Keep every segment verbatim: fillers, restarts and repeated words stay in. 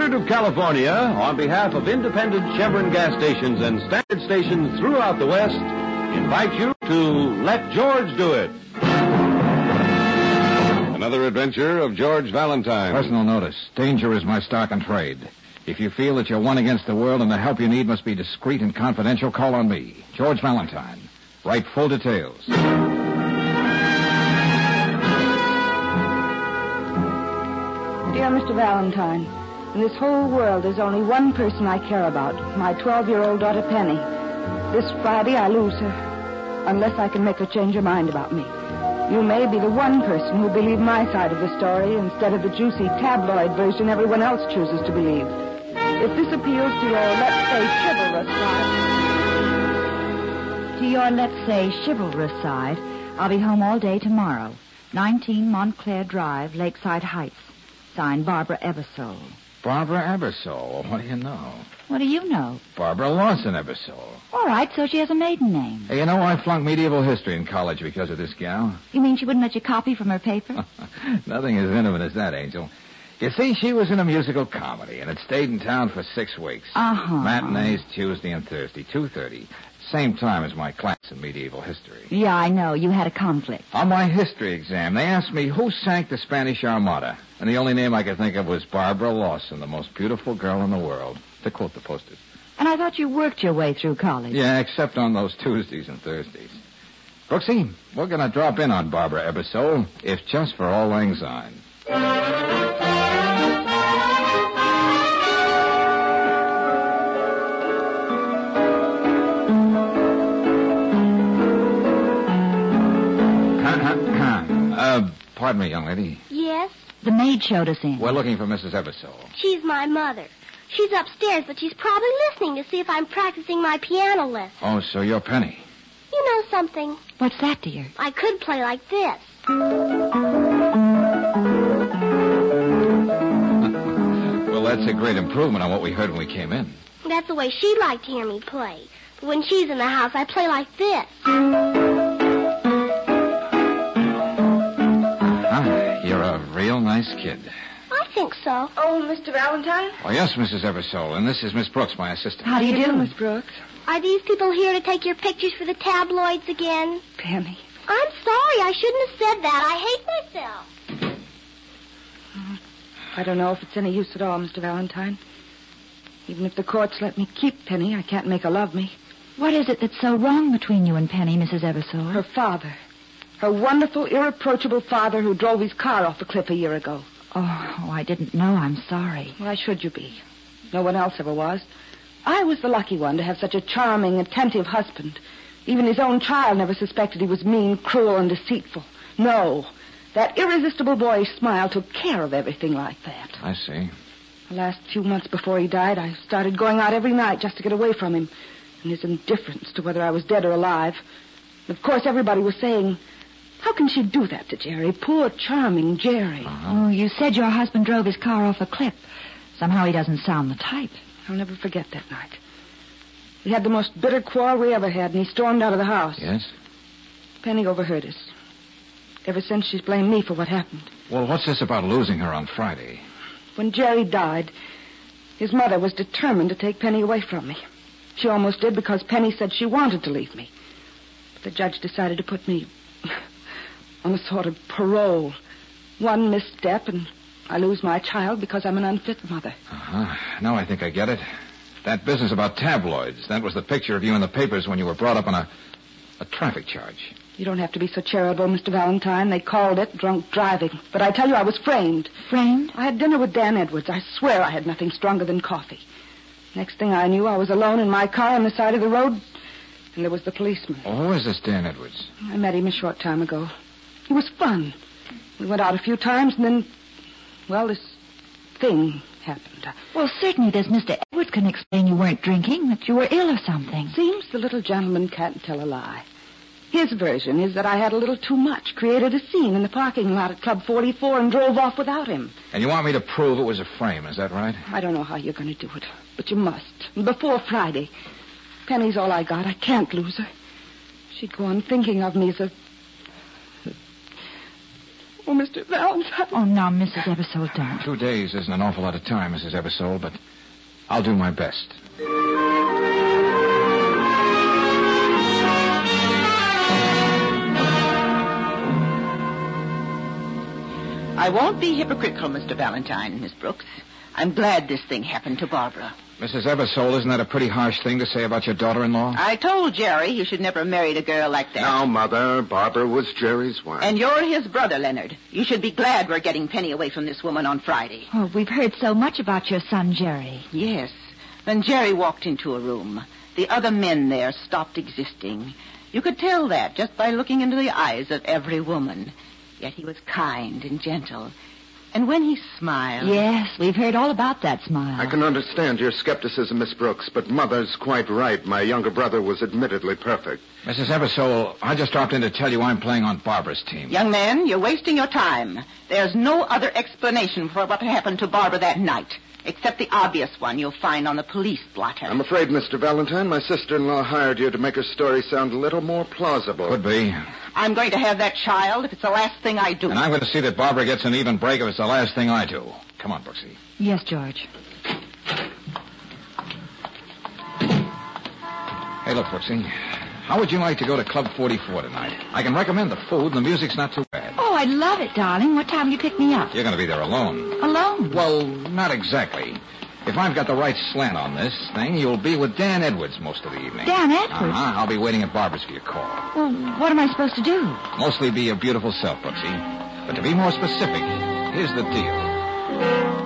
District of California, on behalf of independent Chevron gas stations and standard stations throughout the West, invite you to Let George Do It. Another adventure of George Valentine. Personal notice. Danger is my stock and trade. If you feel that you're one against the world and the help you need must be discreet and confidential, call on me, George Valentine. Write full details. Dear Mister Valentine, in this whole world there's only one person I care about, my twelve-year-old daughter Penny. This Friday I lose her, unless I can make her change her mind about me. You may be the one person who'll believe my side of the story instead of the juicy tabloid version everyone else chooses to believe. If this appeals to your, let's say, chivalrous side... To your, let's say, chivalrous side, I'll be home all day tomorrow. nineteen Montclair Drive, Lakeside Heights. Signed, Barbara Ebersole. Barbara Ebersole? What do you know? What do you know? Barbara Lawson Ebersole. All right, so she has a maiden name. Hey, you know, I flunked medieval history in college because of this gal. You mean she wouldn't let you copy from her paper? Nothing as intimate as that, Angel. You see, she was in a musical comedy and had stayed in town for six weeks. Uh-huh. Matinees Tuesday and Thursday, two thirty. Same time as my class in medieval history. Yeah, I know. You had a conflict. On my history exam, they asked me who sank the Spanish Armada. And the only name I could think of was Barbara Lawson, the most beautiful girl in the world, to quote the posters. And I thought you worked your way through college. Yeah, except on those Tuesdays and Thursdays. Brooksy, we're going to drop in on Barbara Ebersole, if just for Auld Lang Syne. uh, pardon me, young lady. Yes? The maid showed us in. We're looking for Missus Ebersole. She's my mother. She's upstairs, but she's probably listening to see if I'm practicing my piano lesson. Oh, so you're Penny. You know something? What's that, dear? I could play like this. Well, that's a great improvement on what we heard when we came in. That's the way she'd like to hear me play. But when she's in the house, I play like this. Ah, you're a real nice kid. I think so. Oh, Mister Valentine? Oh, yes, Missus Ebersole, and this is Miss Brooks, my assistant. How do you do, Miss Brooks? Are these people here to take your pictures for the tabloids again? Penny. I'm sorry. I shouldn't have said that. I hate myself. I don't know if it's any use at all, Mister Valentine. Even if the courts let me keep Penny, I can't make her love me. What is it that's so wrong between you and Penny, Missus Ebersole? Her father. Her wonderful, irreproachable father who drove his car off a cliff a year ago. Oh, oh, I didn't know. I'm sorry. Why should you be? No one else ever was. I was the lucky one to have such a charming, attentive husband. Even his own child never suspected he was mean, cruel, and deceitful. No. That irresistible boyish smile took care of everything like that. I see. The last few months before he died, I started going out every night just to get away from him and his indifference to whether I was dead or alive. And of course, everybody was saying, how can she do that to Jerry? Poor, charming Jerry. Uh-huh. Oh, you said your husband drove his car off a cliff. Somehow he doesn't sound the type. I'll never forget that night. We had the most bitter quarrel we ever had, and he stormed out of the house. Yes? Penny overheard us. Ever since, she's blamed me for what happened. Well, what's this about losing her on Friday? When Jerry died, his mother was determined to take Penny away from me. She almost did because Penny said she wanted to leave me. But the judge decided to put me on a sort of parole. One misstep, and I lose my child because I'm an unfit mother. Uh-huh. Now I think I get it. That business about tabloids, that was the picture of you in the papers when you were brought up on a, a traffic charge. You don't have to be so charitable, Mister Valentine. They called it drunk driving. But I tell you, I was framed. Framed? I had dinner with Dan Edwards. I swear I had nothing stronger than coffee. Next thing I knew, I was alone in my car on the side of the road, and there was the policeman. Oh, who is this Dan Edwards? I met him a short time ago. He was fun. We went out a few times, and then, well, this thing happened. Well, certainly this Mister Edwards can explain you weren't drinking, that you were ill or something. Seems the little gentleman can't tell a lie. His version is that I had a little too much, created a scene in the parking lot at Club forty-four, and drove off without him. And you want me to prove it was a frame, is that right? I don't know how you're going to do it, but you must. Before Friday. Penny's all I got. I can't lose her. She'd go on thinking of me as a... Oh, Mister Valentine. Oh, now, Missus Eversole, don't. Two days isn't an awful lot of time, Missus Eversole, but I'll do my best. I won't be hypocritical, Mister Valentine, Miss Brooks. I'm glad this thing happened to Barbara. Missus Eversole, isn't that a pretty harsh thing to say about your daughter-in-law? I told Jerry he should never have married a girl like that. Now, Mother, Barbara was Jerry's wife. And you're his brother, Leonard. You should be glad we're getting Penny away from this woman on Friday. Oh, we've heard so much about your son, Jerry. Yes. When Jerry walked into a room, the other men there stopped existing. You could tell that just by looking into the eyes of every woman. Yet he was kind and gentle. And when he smiled... Yes, we've heard all about that smile. I can understand your skepticism, Miss Brooks, but Mother's quite right. My younger brother was admittedly perfect. Missus Eversole, I just dropped in to tell you I'm playing on Barbara's team. Young man, you're wasting your time. There's no other explanation for what happened to Barbara that night, except the obvious one you'll find on the police blotter. I'm afraid, Mister Valentine, my sister-in-law hired you to make her story sound a little more plausible. Could be. I'm going to have that child if it's the last thing I do. And I'm going to see that Barbara gets an even break if it's the last thing I do. Come on, Brooksy. Yes, George. Hey, look, Brooksy. How would you like to go to Club forty-four tonight? I can recommend the food, and the music's not too bad. Oh, I'd love it, darling. What time will you pick me up? You're going to be there alone. Alone? Well, not exactly. If I've got the right slant on this thing, you'll be with Dan Edwards most of the evening. Dan Edwards? Uh-huh. I'll be waiting at Barbara's for your call. Well, what am I supposed to do? Mostly be your beautiful self, Brooksy. But to be more specific, here's the deal.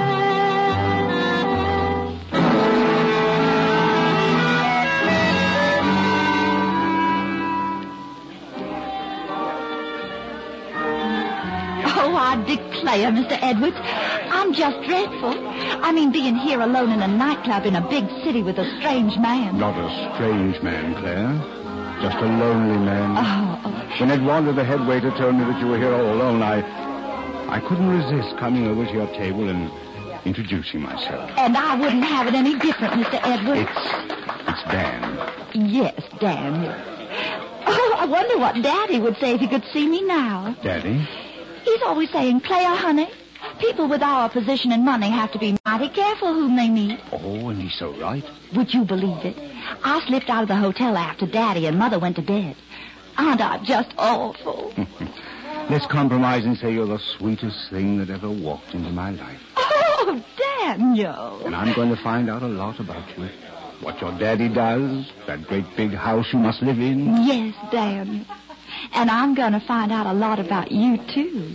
Oh, I declare, Mister Edwards, I'm just dreadful. I mean, being here alone in a nightclub in a big city with a strange man. Not a strange man, Claire. Just a lonely man. Oh, oh. When Edwanda, the head waiter, told me that you were here all alone, I... I couldn't resist coming over to your table and introducing myself. And I wouldn't have it any different, Mister Edwards. It's... it's Dan. Yes, Dan. Oh, I wonder what Daddy would say if he could see me now. Daddy? He's always saying, Claire, honey, people with our position and money have to be mighty careful whom they meet. Oh, and he's so right. Would you believe it? I slipped out of the hotel after Daddy and Mother went to bed. Aren't I just awful? Let's compromise and say you're the sweetest thing that ever walked into my life. Oh, Daniel. And I'm going to find out a lot about you. What your daddy does, that great big house you must live in. Yes, Daniel. And I'm going to find out a lot about you, too.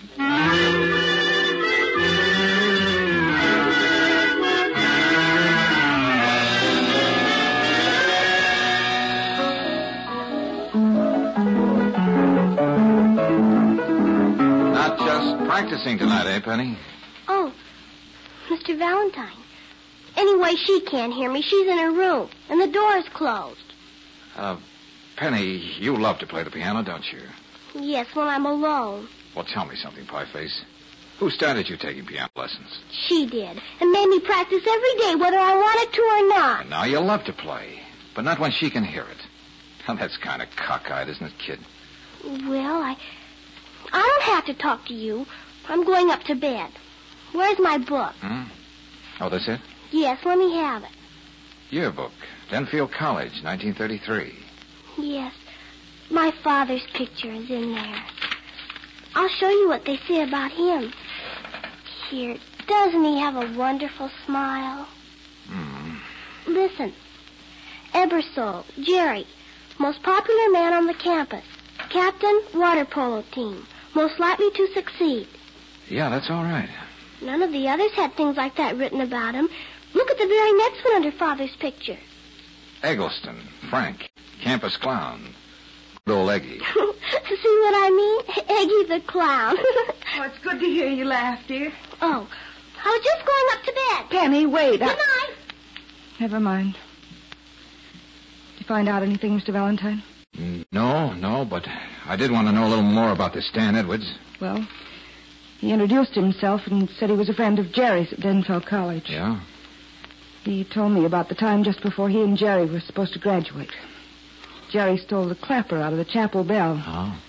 Not just practicing tonight, eh, Penny? Oh, Mister Valentine. Anyway, she can't hear me. She's in her room, and the door's closed. Uh, Penny, you love to play the piano, don't you? Yes, when I'm alone. Well, tell me something, Pieface. Who started you taking piano lessons? She did, and made me practice every day, whether I wanted to or not. And now you love to play, but not when she can hear it. Well, that's kind of cockeyed, isn't it, kid? Well, I... I don't have to talk to you. I'm going up to bed. Where's my book? Hmm? Oh, that's it? Yes, let me have it. Yearbook, Denfield College, nineteen thirty-three. Yes, my father's picture is in there. I'll show you what they say about him. Here, doesn't he have a wonderful smile? Hmm. Listen. Ebersole, Jerry, most popular man on the campus. Captain, water polo team. Most likely to succeed. Yeah, that's all right. None of the others had things like that written about him. Look at the very next one under Father's picture. Eggleston, Frank, campus clown. Good old Eggy. See what I mean? Eggy the clown. Oh, it's good to hear you laugh, dear. Oh, I was just going up to bed. Penny, wait. Good I... night. Never mind. Did you find out anything, Mister Valentine? No, no, but I did want to know a little more about this Dan Edwards. Well, he introduced himself and said he was a friend of Jerry's at Denfeld College. Yeah? He told me about the time just before he and Jerry were supposed to graduate. Jerry stole the clapper out of the chapel bell. Oh.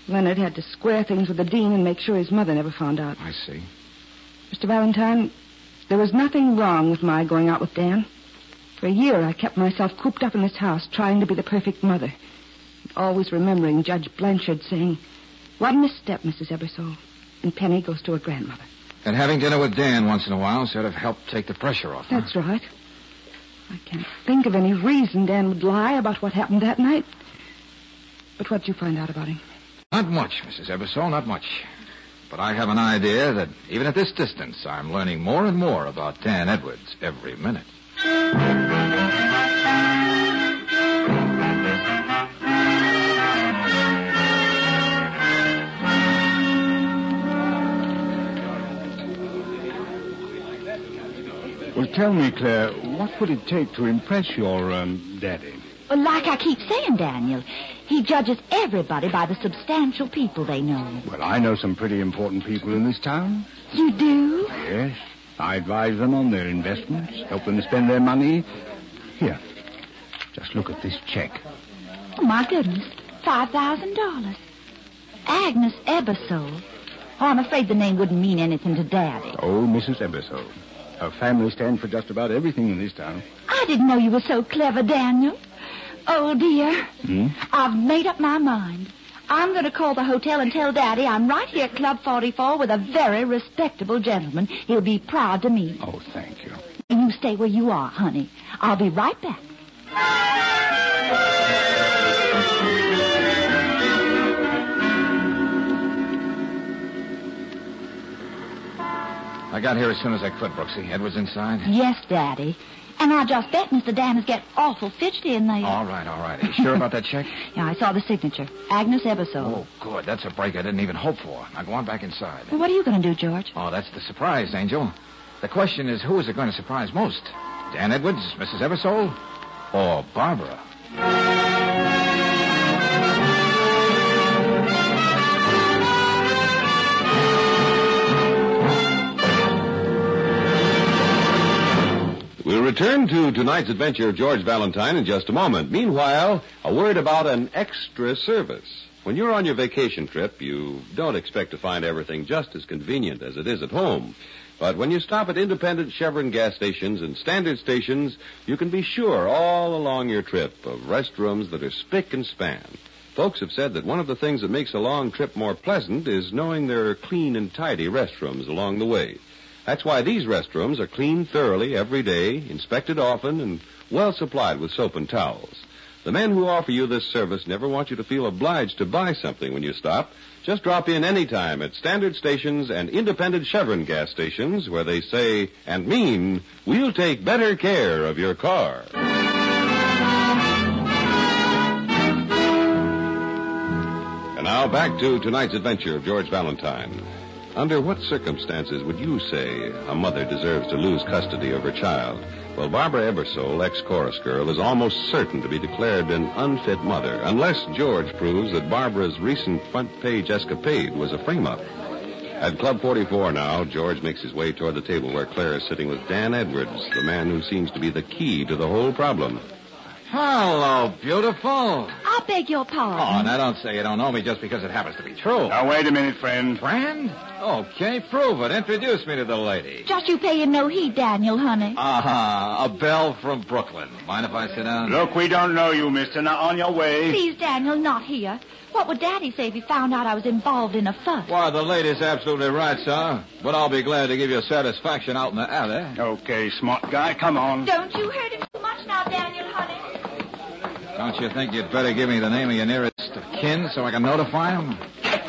Leonard had to square things with the dean and make sure his mother never found out. I see. Mister Valentine, there was nothing wrong with my going out with Dan. For a year, I kept myself cooped up in this house, trying to be the perfect mother. Always remembering Judge Blanchard saying, one misstep, Missus Ebersole, and Penny goes to her grandmother. And having dinner with Dan once in a while sort of helped take the pressure off. That's huh? right. I can't think of any reason Dan would lie about what happened that night. But what'd you find out about him? Not much, Missus Ebersole, not much. But I have an idea that even at this distance, I'm learning more and more about Dan Edwards every minute. Well, tell me, Claire, what would it take to impress your um, daddy? Well, like I keep saying, Daniel, he judges everybody by the substantial people they know. Well, I know some pretty important people in this town. You do? Yes. I advise them on their investments, help them spend their money. Here, just look at this check. Oh, my goodness. five thousand dollars. Agnes Ebersole. Oh, I'm afraid the name wouldn't mean anything to Daddy. Oh, Missus Ebersole. Her family stands for just about everything in this town. I didn't know you were so clever, Daniel. Oh, dear. Hmm? I've made up my mind. I'm going to call the hotel and tell Daddy I'm right here at Club forty-four with a very respectable gentleman he'll be proud to meet. Oh, thank you. And you stay where you are, honey. I'll be right back. I got here as soon as I could, Brooksy. Edwards inside? Yes, Daddy. And I just bet Mister Dan is getting awful fidgety in there. All right, all right. Are you sure about that check? Yeah, I saw the signature. Agnes Ebersole. Oh, good. That's a break I didn't even hope for. Now go on back inside. Well, what are you going to do, George? Oh, that's the surprise, Angel. The question is, who is it going to surprise most? Dan Edwards, Missus Ebersole, or Barbara? We'll return to tonight's adventure of George Valentine in just a moment. Meanwhile, a word about an extra service. When you're on your vacation trip, you don't expect to find everything just as convenient as it is at home. But when you stop at independent Chevron gas stations and standard stations, you can be sure all along your trip of restrooms that are spick and span. Folks have said that one of the things that makes a long trip more pleasant is knowing there are clean and tidy restrooms along the way. That's why these restrooms are cleaned thoroughly every day, inspected often, and well supplied with soap and towels. The men who offer you this service never want you to feel obliged to buy something when you stop. Just drop in any time at standard stations and independent Chevron gas stations where they say and mean, we'll take better care of your car. And now back to tonight's adventure of George Valentine. Under what circumstances would you say a mother deserves to lose custody of her child? Well, Barbara Ebersole, ex-chorus girl, is almost certain to be declared an unfit mother, unless George proves that Barbara's recent front-page escapade was a frame-up. At Club forty-four now, George makes his way toward the table where Claire is sitting with Dan Edwards, the man who seems to be the key to the whole problem. Hello, beautiful. I beg your Oh, pardon. now don't say you don't know me just because it happens to be true. Now, wait a minute, friend. Friend? Okay, prove it. Introduce me to the lady. Just you pay him no heed, Daniel, honey. Uh-huh. A belle from Brooklyn. Mind if I sit down? Look, we don't know you, mister. Now, on your way. Please, Daniel, not here. What would Daddy say if he found out I was involved in a fuss? Why, the lady's absolutely right, sir. But I'll be glad to give you satisfaction out in the alley. Okay, smart guy, come on. Don't you hurt him too much now, Daniel, honey. Don't you think you'd better give me the name of your nearest of kin so I can notify him?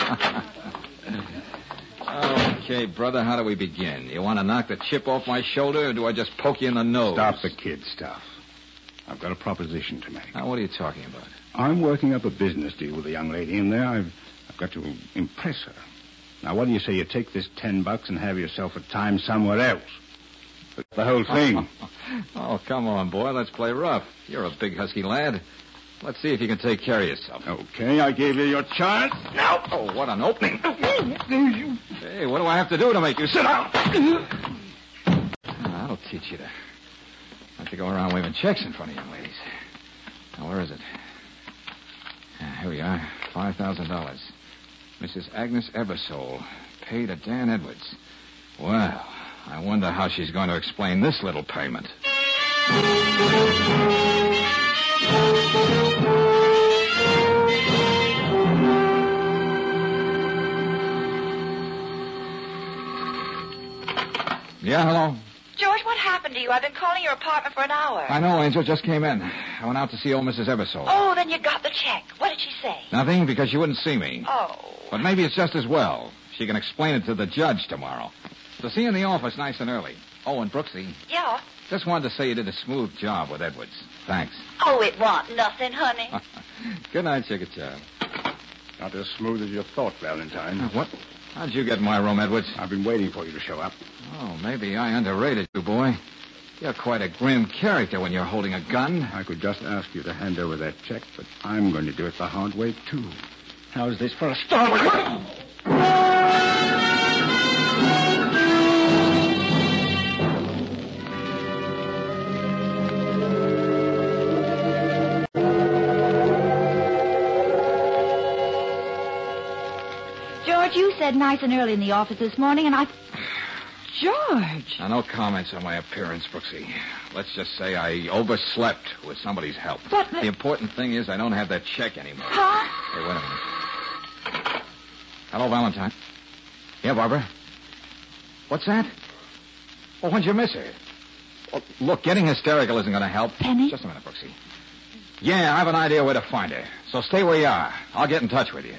Okay, brother, how do we begin? You want to knock the chip off my shoulder, or do I just poke you in the nose? Stop the kid stuff. I've got a proposition to make. Now, what are you talking about? I'm working up a business deal with a young lady in there. I've, I've got to impress her. Now, what do you say you take this ten bucks and have yourself a time somewhere else? The whole thing. Oh, come on, boy. Let's play rough. You're a big, husky lad. Let's see if you can take care of yourself. Okay, I gave you your chance. Now. Oh, what an opening. Hey, what do I have to do to make you sit down? That'll teach you to not to go around waving checks in front of young ladies. Now, where is it? Ah, here we are. five thousand dollars. Missus Agnes Eversole, paid to Dan Edwards. Well, I wonder how she's going to explain this little payment. Yeah, hello? George, what happened to you? I've been calling your apartment for an hour. I know, Angel. Just came in. I went out to see old Missus Eversole. Oh, then you got the check. What did she say? Nothing, because she wouldn't see me. Oh. But maybe it's just as well. She can explain it to the judge tomorrow. So see you in the office nice and early. Oh, and Brooksy, Yeah? just wanted to say you did a smooth job with Edwards. Thanks. Oh, it wasn't nothing, honey. Good night, Sugar Child. Not as smooth as you thought, Valentine. Uh, What? How'd you get in my room, Edwards? I've been waiting for you to show up. Oh, maybe I underrated you, boy. You're quite a grim character when you're holding a gun. I could just ask you to hand over that check, but I'm going to do it the hard way, too. How's this for a start? George, you said nice and early in the office this morning, and I... George! Now, no comments on my appearance, Brooksy. Let's just say I overslept with somebody's help. But the- The important thing is I don't have that check anymore. Huh? Hey, wait a minute. Hello, Valentine. Yeah, Barbara? What's that? Well, when'd you miss her? Well, look, getting hysterical isn't going to help. Penny? Just a minute, Brooksy. Yeah, I have an idea where to find her. So stay where you are. I'll get in touch with you.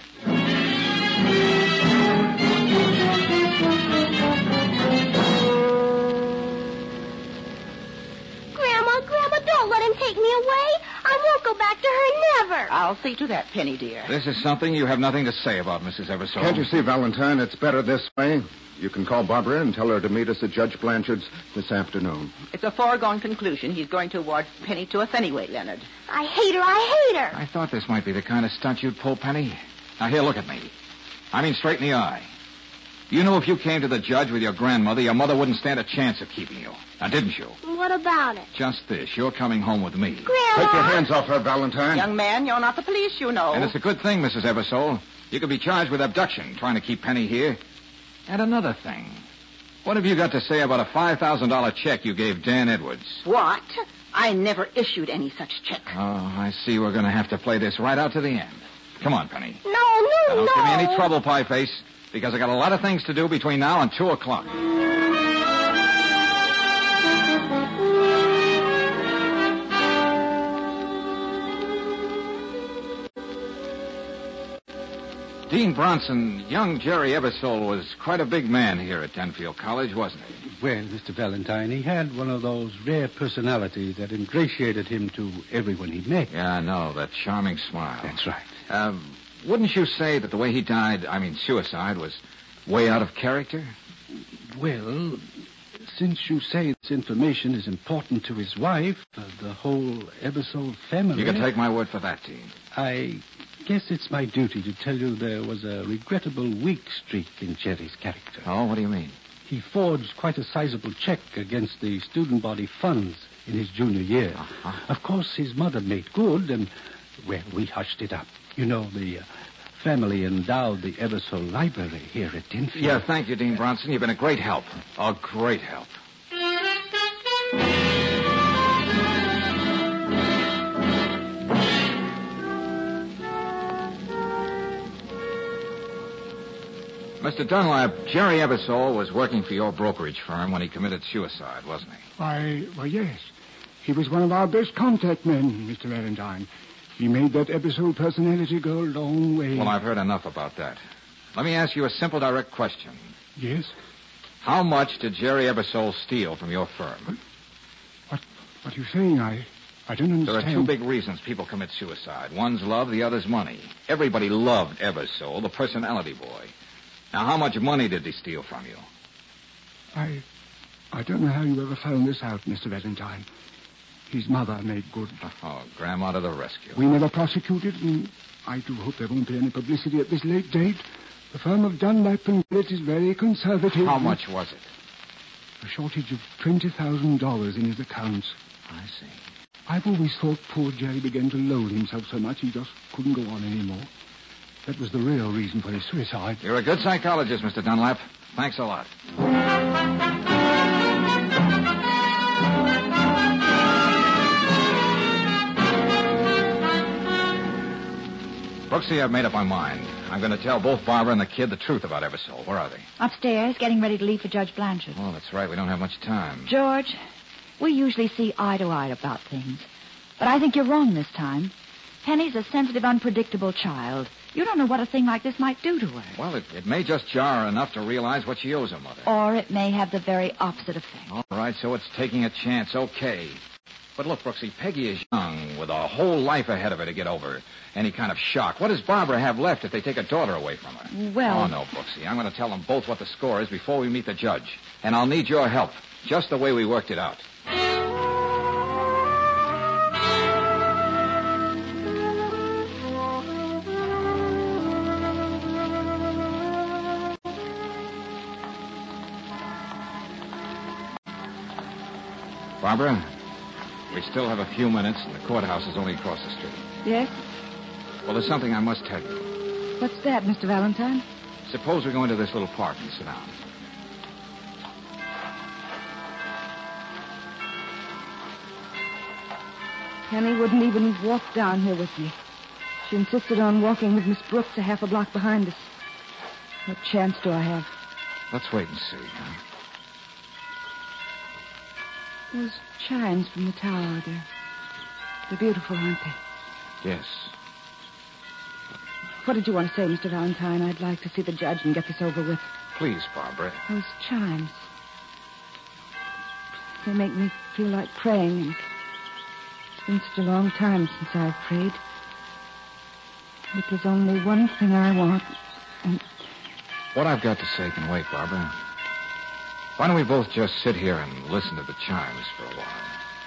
Grandma, Grandma, don't let him take me away. I won't go back to her, never. I'll see to that, Penny, dear. This is something you have nothing to say about, Missus Eversole. Can't you see, Valentine, it's better this way? You can call Barbara and tell her to meet us at Judge Blanchard's this afternoon. It's a foregone conclusion. He's going to award Penny to us anyway, Leonard. I hate her, I hate her. I thought this might be the kind of stunt you'd pull, Penny. Now, here, look at me. I mean, straight in the eye. You knew if you came to the judge with your grandmother, your mother wouldn't stand a chance of keeping you. Now, didn't you? What about it? Just this. You're coming home with me. Grandma! Take your hands off her, Valentine. Young man, you're not the police, you know. And it's a good thing, Missus Eversole. You could be charged with abduction, trying to keep Penny here. And another thing. What have you got to say about a five thousand dollars check you gave Dan Edwards? What? I never issued any such check. Oh, I see we're going to have to play this right out to the end. Come on, Penny. No, no, Now, don't no. give me any trouble, Pie Face, because I got a lot of things to do between now and two o'clock. Dean Bronson, young Jerry Eversole was quite a big man here at Denfield College, wasn't he? Well, Mister Valentine, he had one of those rare personalities that ingratiated him to everyone he met. Yeah, I know, that charming smile. That's right. Um, wouldn't you say that the way he died, I mean suicide, was way out of character? Well, since you say this information is important to his wife, uh, the whole Eversole family... You can take my word for that, Dean. I guess it's my duty to tell you there was a regrettable weak streak in Jerry's character. Oh, what do you mean? He forged quite a sizable check against the student body funds in his junior year. Uh-huh. Of course, his mother made good, and, well, we hushed it up. You know, the uh, family endowed the Eversole Library here at Denfield. Yeah, thank you, Dean Bronson. You've been a great help. A great help. Mister Dunlap, Jerry Eversole was working for your brokerage firm when he committed suicide, wasn't he? Why, why, yes. He was one of our best contact men, Mister Valentine. He made that Eversole personality go a long way. Well, I've heard enough about that. Let me ask you a simple, direct question. Yes? How much did Jerry Eversole steal from your firm? What, what are you saying? I, I don't understand. There are two big reasons people commit suicide. One's love, the other's money. Everybody loved Eversole, the personality boy. Now, how much money did he steal from you? I, I don't know how you ever found this out, Mister Valentine. His mother made good. Oh, Grandma to the rescue. We never prosecuted, and I do hope there won't be any publicity at this late date. The firm of Dunlap and Gillett is very conservative. How much was it? A shortage of twenty thousand dollars in his accounts. I see. I've always thought poor Jerry began to loathe himself so much he just couldn't go on anymore. That was the real reason for his suicide. You're a good psychologist, Mister Dunlap. Thanks a lot. Brooksy, I've made up my mind. I'm going to tell both Barbara and the kid the truth about Eversole. Where are they? Upstairs, getting ready to leave for Judge Blanchard. Oh, that's right. We don't have much time. George, we usually see eye to eye about things. But I think you're wrong this time. Penny's a sensitive, unpredictable child. You don't know what a thing like this might do to her. Well, it, it may just jar her enough to realize what she owes her mother. Or it may have the very opposite effect. All right, so it's taking a chance. Okay. But look, Brooksy, Peggy is young, with a whole life ahead of her to get over any kind of shock. What does Barbara have left if they take a daughter away from her? Well... Oh, no, Brooksy. I'm going to tell them both what the score is before we meet the judge. And I'll need your help, just the way we worked it out. Barbara, we still have a few minutes, and the courthouse is only across the street. Yes? Well, there's something I must tell you. What's that, Mister Valentine? Suppose we go into this little park and sit down. Penny wouldn't even walk down here with me. She insisted on walking with Miss Brooks a half a block behind us. What chance do I have? Let's wait and see, huh? Those chimes from the tower, they're, they're beautiful, aren't they? Yes. What did you want to say, Mister Valentine? I'd like to see the judge and get this over with. Please, Barbara. Those chimes. They make me feel like praying, and it's been such a long time since I've prayed. But there's only one thing I want, and... What I've got to say can wait, Barbara. Why don't we both just sit here and listen to the chimes for a while?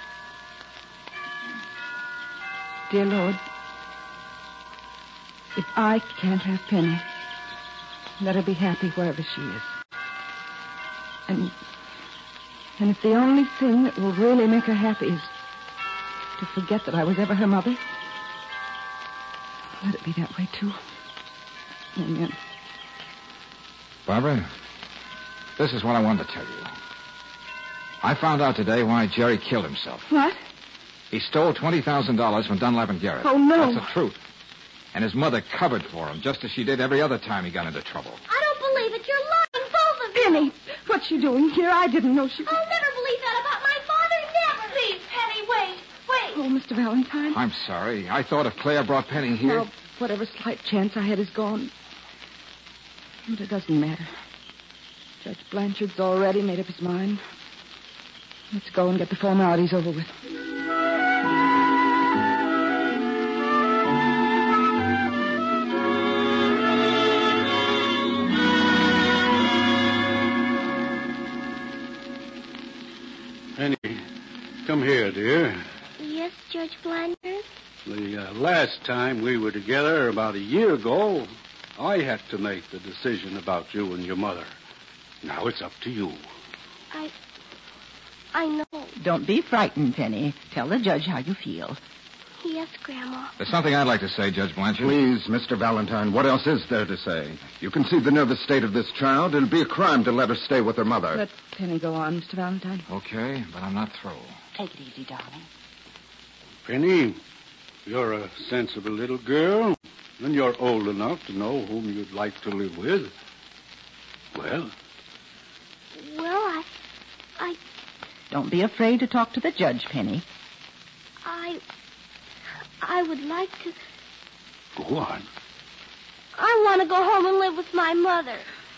Dear Lord, if I can't have Penny, let her be happy wherever she is. And, and if the only thing that will really make her happy is to forget that I was ever her mother, let it be that way, too. Amen. Barbara, this is what I wanted to tell you. I found out today why Jerry killed himself. What? He stole twenty thousand dollars from Dunlap and Garrett. Oh, no. That's the truth. And his mother covered for him, just as she did every other time he got into trouble. I don't believe it. You're lying, both of you. Penny, what's she doing here? I didn't know she was... I'll never believe that about my father, never. Please, Penny, wait, wait. Oh, Mister Valentine. I'm sorry. I thought if Claire brought Penny here... Well, whatever slight chance I had is gone. But it doesn't matter. Judge Blanchard's already made up his mind. Let's go and get the formalities over with. Penny, come here, dear. Yes, Judge Blanchard? The uh, last time we were together, about a year ago, I had to make the decision about you and your mother. Now it's up to you. I... I know. Don't be frightened, Penny. Tell the judge how you feel. Yes, Grandma. There's something I'd like to say, Judge Blanchard. Please, Mister Valentine, what else is there to say? You can see the nervous state of this child. It'll be a crime to let her stay with her mother. Let Penny go on, Mister Valentine. Okay, but I'm not through. Take it easy, darling. Penny, you're a sensible little girl, and you're old enough to know whom you'd like to live with. Well? Well, I... I... Don't be afraid to talk to the judge, Penny. I... I would like to... Go on. I want to go home and live with my mother.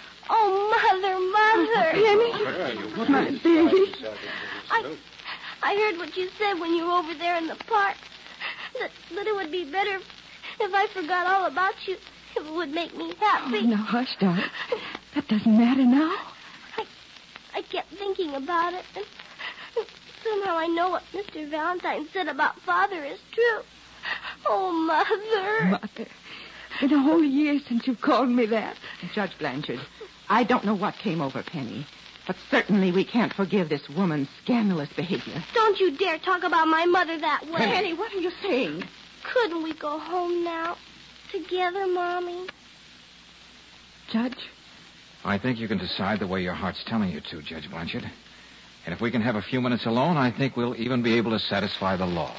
Oh, Mother, Mother. Penny, my baby. I, I heard what you said when you were over there in the park. That, that it would be better if I forgot all about you. If it would make me happy. Oh, now, hush, darling. That doesn't matter now. I, I kept thinking about it, and somehow I know what Mister Valentine said about Father is true. Oh, Mother. Mother. It's been a whole year since you called me that. Judge Blanchard, I don't know what came over Penny, but certainly we can't forgive this woman's scandalous behavior. Don't you dare talk about my mother that way. Penny, what are you saying? Couldn't we go home now? together, Mommy? Judge? I think you can decide the way your heart's telling you to, Judge Blanchard. And if we can have a few minutes alone, I think we'll even be able to satisfy the law.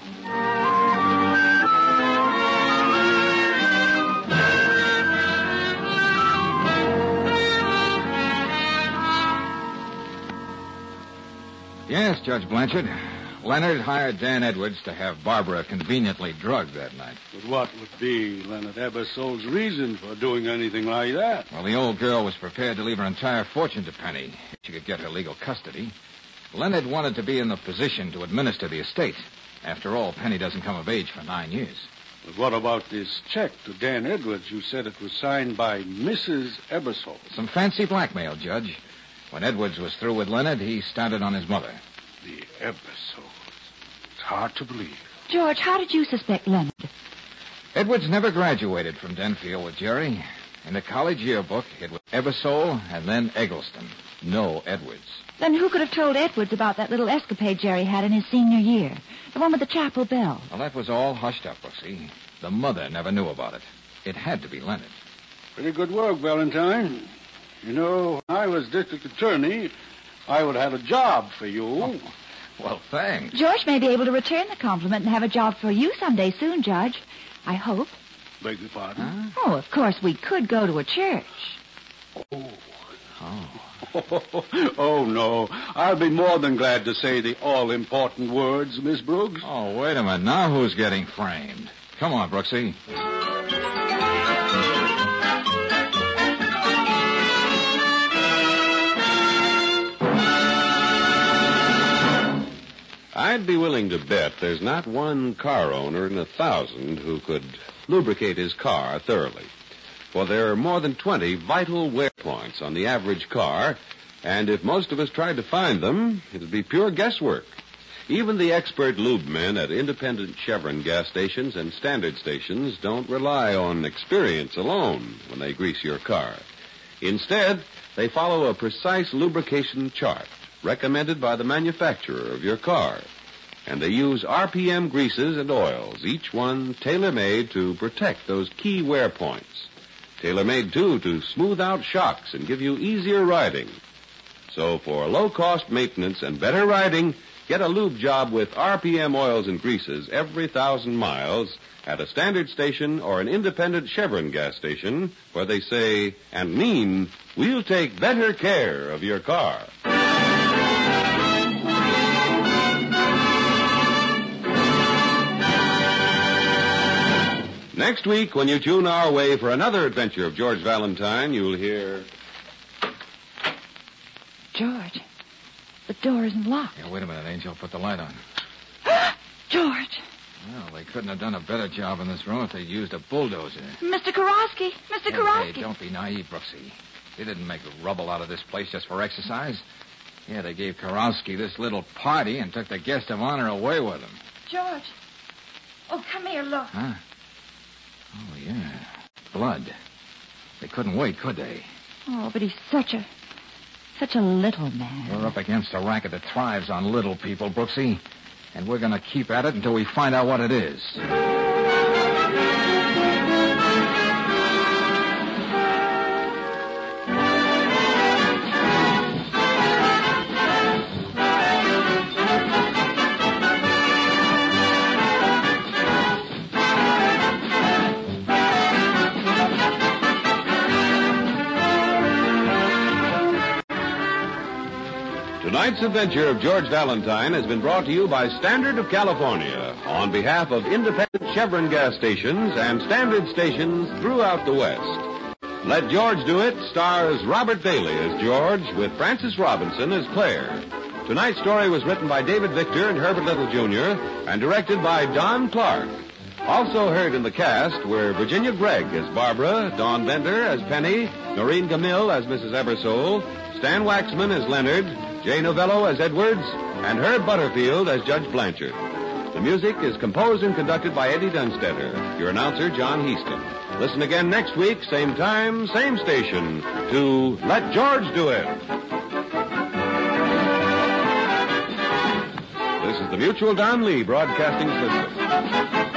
Yes, Judge Blanchard. Leonard hired Dan Edwards to have Barbara conveniently drugged that night. But what would be Leonard Ebersole's reason for doing anything like that? Well, the old girl was prepared to leave her entire fortune to Penny if she could get her legal custody. Leonard wanted to be in the position to administer the estate. After all, Penny doesn't come of age for nine years. But what about this check to Dan Edwards? You said it was signed by Missus Ebersole. Some fancy blackmail, Judge. When Edwards was through with Leonard, he started on his mother. The Ebersoles. It's hard to believe. George, how did you suspect Leonard? Edwards never graduated from Denfield with Jerry. In the college yearbook, it was Ebersole and then Eggleston. No Edwards. Then who could have told Edwards about that little escapade Jerry had in his senior year? The one with the chapel bell. Well, that was all hushed up, Brooksy. The mother never knew about it. It had to be Leonard. Pretty good work, Valentine. You know, when I was district attorney, I would have had a job for you. Oh, well, thanks. George may be able to return the compliment and have a job for you someday soon, Judge. I hope. Beg your pardon? Huh? Oh, of course, we could go to a church. Oh. Oh. Oh, no. I'll be more than glad to say the all-important words, Miss Brooks. Oh, wait a minute. Now who's getting framed? Come on, Brooksy. I'd be willing to bet there's not one car owner in a thousand who could lubricate his car thoroughly. For there are more than twenty vital wear points on the average car, and if most of us tried to find them, it'd be pure guesswork. Even the expert lube men at independent Chevron gas stations and standard stations don't rely on experience alone when they grease your car. Instead, they follow a precise lubrication chart recommended by the manufacturer of your car. And they use R P M greases and oils, each one tailor-made to protect those key wear points. Tailor-made, too, to smooth out shocks and give you easier riding. So for low-cost maintenance and better riding, get a lube job with R P M oils and greases every thousand miles at a standard station or an independent Chevron gas station where they say and mean, we'll take better care of your car. Next week, when you tune our way for another adventure of George Valentine, you'll hear... George, the door isn't locked. Yeah, wait a minute, Angel. Put the light on. George. Well, they couldn't have done a better job in this room if they'd used a bulldozer. Mister Karofsky. Mister Hey, Karofsky. hey, don't be naive, Brooksy. They didn't make rubble out of this place just for exercise. Yeah, they gave Karofsky this little party and took the guest of honor away with them. George. Oh, come here, look. Huh? Oh, yeah. Blood. They couldn't wait, could they? Oh, but he's such a... such a little man. We're up against a racket that thrives on little people, Brooksy. And we're going to keep at it until we find out what it is. Tonight's adventure of George Valentine has been brought to you by Standard of California on behalf of independent Chevron gas stations and standard stations throughout the West. Let George Do It stars Robert Bailey as George with Frances Robinson as Claire. Tonight's story was written by David Victor and Herbert Little Junior and directed by Don Clark. Also heard in the cast were Virginia Gregg as Barbara, Dawn Bender as Penny, Noreen Gamil as Missus Ebersole, Stan Waxman as Leonard, Jay Novello as Edwards, and Herb Butterfield as Judge Blanchard. The music is composed and conducted by Eddie Dunstetter. Your announcer, John Heaston. Listen again next week, same time, same station, to Let George Do It. This is the Mutual Don Lee Broadcasting System.